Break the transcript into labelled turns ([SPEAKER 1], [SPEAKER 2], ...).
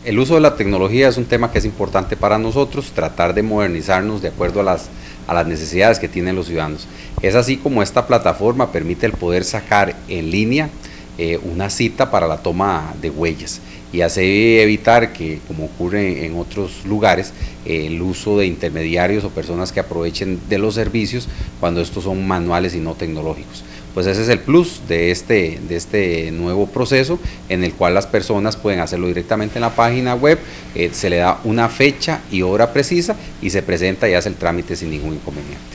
[SPEAKER 1] el uso de la tecnología es un tema que es importante para nosotros, tratar de modernizarnos de acuerdo a las necesidades que tienen los ciudadanos. Es así como esta plataforma permite el poder sacar en línea una cita para la toma de huellas y así evitar que, como ocurre en otros lugares, el uso de intermediarios o personas que aprovechen de los servicios cuando estos son manuales y no tecnológicos. Pues ese es el plus de este nuevo proceso, en el cual las personas pueden hacerlo directamente en la página web, se le da una fecha y hora precisa y se presenta y hace el trámite sin ningún inconveniente.